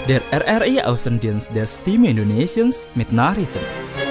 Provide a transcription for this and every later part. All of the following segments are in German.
Der RRI Außendienst der Stimme Indonesiens mit Nachrichten.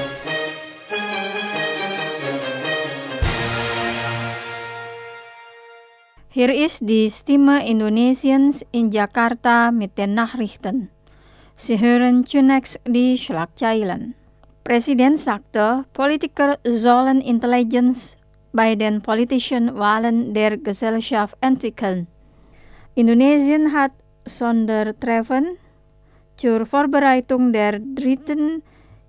Hier ist die Stimme Indonesiens in Jakarta mit den Nachrichten. Sie hören zunächst die Schlagzeilen. Presiden sagte, Politiker sollen Intelligenz bei den politischen Wahlen der Gesellschaft entwickeln. Indonesien hat Sondertreffen zur Vorbereitung der dritten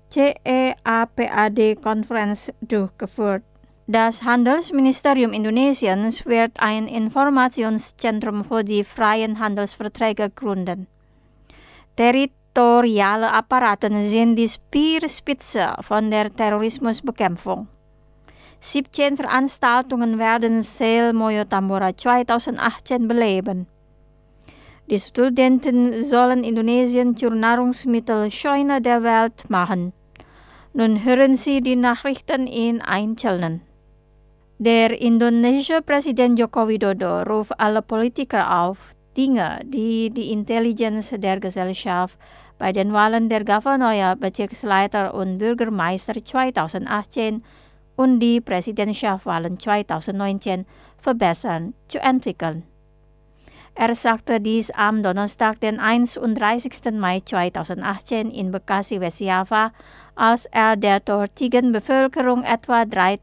CEAPAD-Konferenz durchgeführt. Das Handelsministerium Indonesiens wird ein Informationszentrum für die freien Handelsverträge gründen. Territoriale Apparaten sind die Speerspitze von der Terrorismusbekämpfung. 17 Veranstaltungen werden Selmoyo Tambora 2018 beleben. Die Studenten sollen Indonesien zur Nahrungsmittelscheune der Welt machen. Nun hören Sie die Nachrichten in Einzelnen. Der indonesische Präsident Joko Widodo ruft alle Politiker auf, Dinge, die die Intelligenz der Gesellschaft bei den Wahlen der Gouverneur, Bezirksleiter und Bürgermeister 2018 und die Präsidentschaftswahlen 2019 verbessern, zu entwickeln. Er sagte dies am Donnerstag, den 31. Mai 2018 in Bekasi, West-Java, als er der dortigen Bevölkerung etwa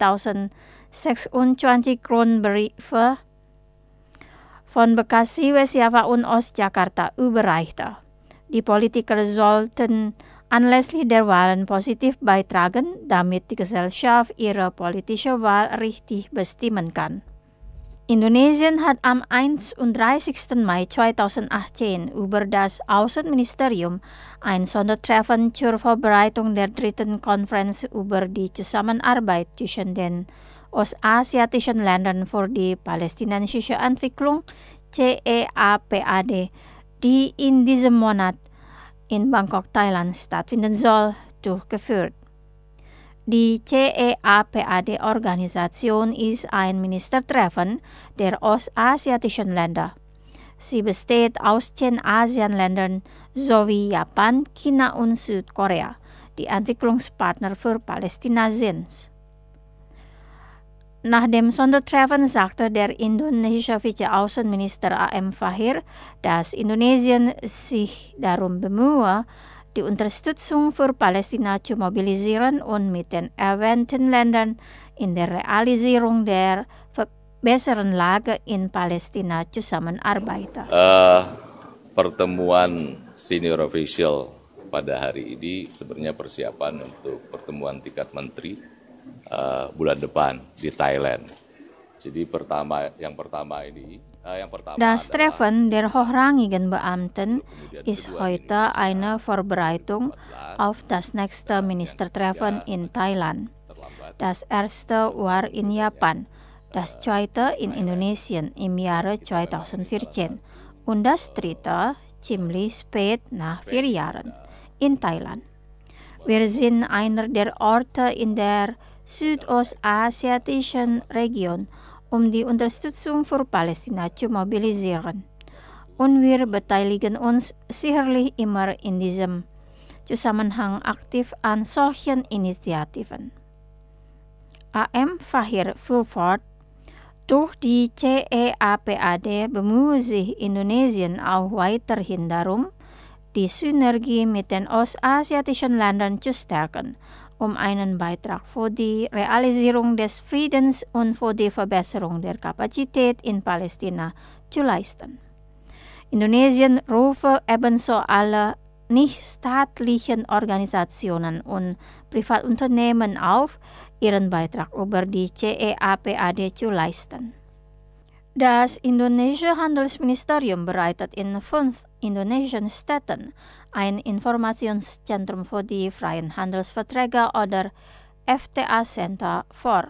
3026 Kronbriefe von Bekasi, West-Java und Ostjakarta überreichte. Die Politiker sollten anlässlich der Wahlen positiv beitragen, damit die Gesellschaft ihre politische Wahl richtig bestimmen kann. Indonesien hat am 31. Mai 2018 über das Außenministerium ein Sondertreffen zur Vorbereitung der dritten Konferenz über die Zusammenarbeit zwischen den ostasiatischen Ländern für die palästinensische Entwicklung CEAPAD, die in diesem Monat in Bangkok, Thailand stattfinden soll, durchgeführt. Die CEAPAD-Organisation ist ein Ministertreffen der ostasiatischen Länder. Sie besteht aus 10 ASEAN-Ländern sowie Japan, China und Südkorea, die Entwicklungspartner für Palästina sind. Nach dem Sondertreffen sagte der indonesische Vize-Außenminister A.M. Fahir, dass Indonesien sich darum bemühe, die Unterstützung für Palästina zu mobilisieren und mit den erwähnten Ländern in der Realisierung der verbesserten Lage in Palästina zusammenarbeiten. Pertemuan senior official pada hari ini sebenarnya persiapan untuk pertemuan tingkat menteri bulan depan di Thailand. Jadi yang pertama Das Treffen der hochrangigen Beamten ist heute eine Vorbereitung auf das nächste Ministertreffen in Thailand. Das erste war in Japan, das zweite in Indonesien im Jahre 2014 und das dritte, ziemlich spät nach 4 Jahren, in Thailand. Wir sind einer der Orte in der südostasiatischen Region, um die Unterstützung für Palästina zu mobilisieren. Und wir beteiligen uns sicherlich immer in diesem Zusammenhang aktiv an solchen Initiativen. A.M. Fahir fuhr fort, durch die CEAPAD bemühe sich Indonesien auch weiterhin darum, die Synergie mit den ostasiatischen Ländern zu stärken, um einen Beitrag für die Realisierung des Friedens und für die Verbesserung der Kapazität in Palästina zu leisten. Indonesien rufe ebenso alle nichtstaatlichen Organisationen und Privatunternehmen auf, ihren Beitrag über die CEAPAD zu leisten. Das indonesische Handelsministerium bereitet in 5 indonesischen Städten ein Informationszentrum für die freien Handelsverträge oder FTA-Center vor.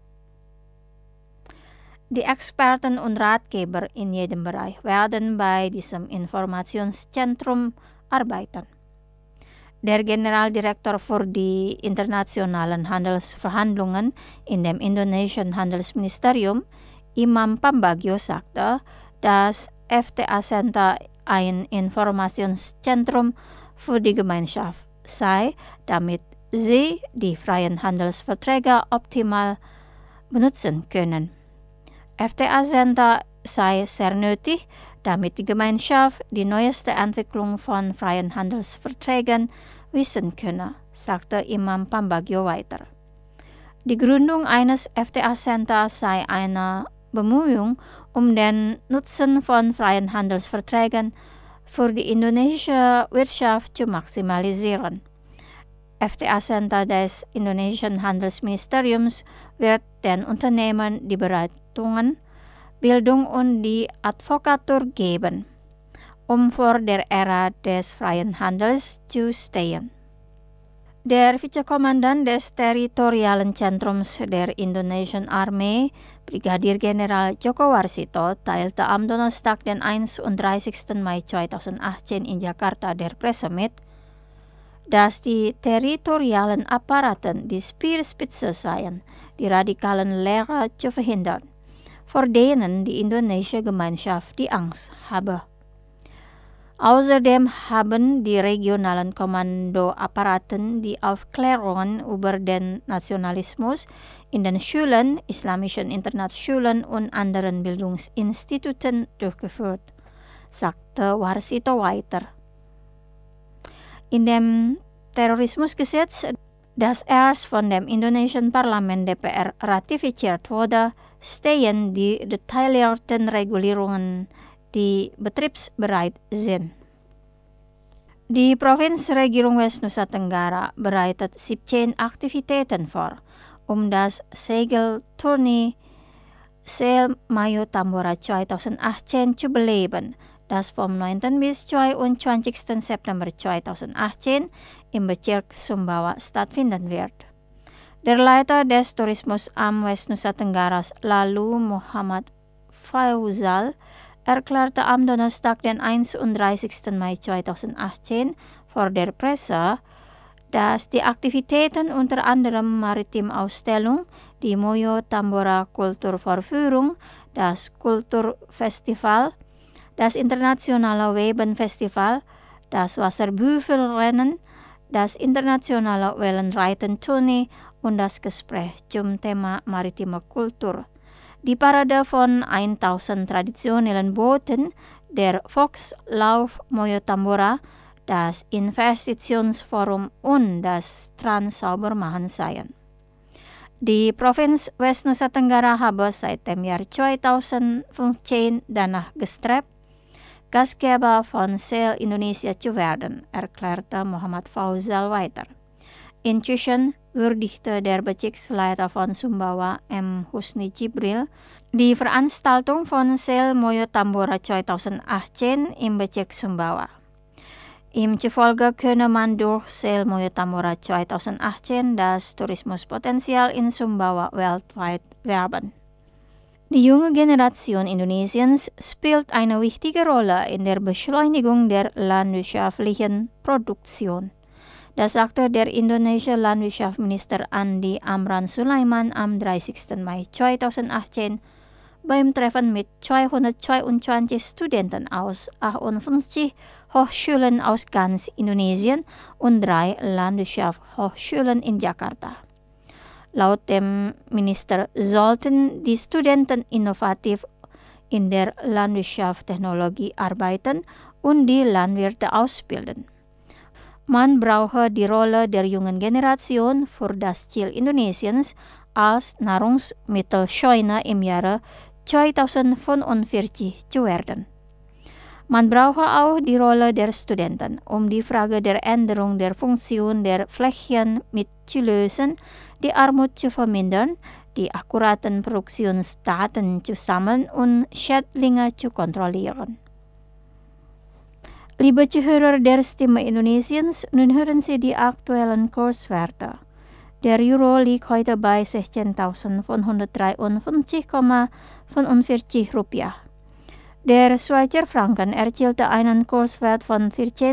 Die Experten und Ratgeber in jedem Bereich werden bei diesem Informationszentrum arbeiten. Der Generaldirektor für die internationalen Handelsverhandlungen in dem indonesischen Handelsministerium, Imam Pambagio, sagte, das FTA-Center ein Informationszentrum für die Gemeinschaft sei, damit sie die freien Handelsverträge optimal benutzen können. FTA Center sei sehr nötig, damit die Gemeinschaft die neueste Entwicklung von freien Handelsverträgen wissen könne, sagte Imam Pambagio weiter. Die Gründung eines FTA Centers sei eine Bemühung, den Nutzen von freien Handelsverträgen für die indonesische Wirtschaft zu maximalisieren. FTA Center des indonesischen Handelsministeriums wird den Unternehmen die Beratungen, Bildung und die Advokatur geben, vor der Ära des freien Handels zu stehen. Der Vizekommandant des Territorialen Zentrums der Indonesischen Armee, Brigadir General Joko Warsito, teilte am Donnerstag, den 31. Mai 2018 in Jakarta der Presse mit, dass die territorialen Apparaten die Speerspitze seien, die radikalen Lehrer zu verhindern, vor denen die indonesische Gemeinschaft die Angst habe. Außerdem haben die regionalen Kommandoapparaten die Aufklärungen über den Nationalismus in den Schulen, islamischen Internatsschulen und anderen Bildungsinstituten durchgeführt, sagte Warsito weiter. In dem Terrorismusgesetz, das erst von dem indonesischen Parlament DPR ratifiziert wurde, stehen die detaillierten Regulierungen, die betriebsbereit sind. Die Provinzregierung West Nusa Tenggara bereitet 17 Aktivitäten vor, das Segeltournee Sail Mayo Tambora 2018 zu beleben, das vom 9. bis 22. September 2018 im Bezirk Sumbawa stattfinden wird. Der Leiter des Tourismusamts West Nusa Tenggara Lalu Muhammad Fauzal erklärte am Donnerstag, den 31. Mai 2018 vor der Presse, dass die Aktivitäten unter anderem Maritimausstellung, die Moyo Tambora Kulturvorführung, das Kulturfestival, das internationale Webenfestival, das Wasserbüffelrennen, das internationale Wellenreiten-Tournee und das Gespräch zum Thema maritime Kultur. Die Parade von 1000 traditionellen Booten, der Volkslauf Moyo Tambora, das Investitionsforum und das Strandsaubermachen seien. Die Provinz West Nusa Tenggara habe seit dem Jahr 2015 danach gestrebt, Gastgeber von Sail Indonesia zu werden, erklärte Muhammad Fauzal weiter. Inzwischen würdigte der Bezirksleiter von Sumbawa, M. Husni Jibril, die Veranstaltung von Sail Moyo Tambora 2018 im Bezirk Sumbawa. Ihm zufolge könne man durch Sail Moyo Tambora 2018 das Tourismuspotenzial in Sumbawa weltweit werben. Die junge Generation Indonesiens spielt eine wichtige Rolle in der Beschleunigung der landwirtschaftlichen Produktion. Das sagte der indonesische Landwirtschaftsminister Andi Amran Sulaiman am 30. Mai 2018 beim Treffen mit 222 Studenten aus 58 Hochschulen aus ganz Indonesien und 3 Landwirtschaftshochschulen in Jakarta. Laut dem Minister sollten die Studenten innovativ in der Landwirtschaftstechnologie arbeiten und die Landwirte ausbilden. Man brauche die Rolle der jungen Generation für das Ziel Indonesiens als Nahrungsmittelscheune im Jahre 2045 zu werden. Man brauche auch die Rolle der Studenten, die Frage der Änderung der Funktion der Flächen mit zu lösen, die Armut zu vermindern, die akkuraten Produktionsdaten zu sammeln und Schädlinge zu kontrollieren. Liebe Zuhörer der Stimme Indonesiens, nun hören Sie die aktuellen Kurswerte. Der Euro liegt heute bei 16.553,45 Rupiah. Der Schweizer Franken erzielte einen Kurswert von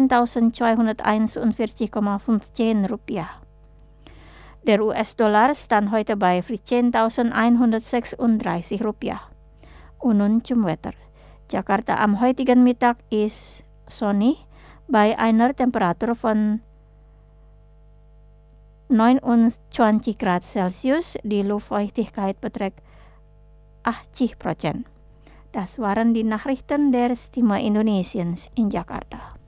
14.241,15 Rupiah. Der US-Dollar stand heute bei 14.136 Rupiah. Und nun zum Wetter. Jakarta am heutigen Mittag ist sonnig bei einer Temperatur von 29 Grad Celsius. Die Luftfeuchtigkeit beträgt 80%. Das waren die Nachrichten der Stimme Indonesiens in Jakarta.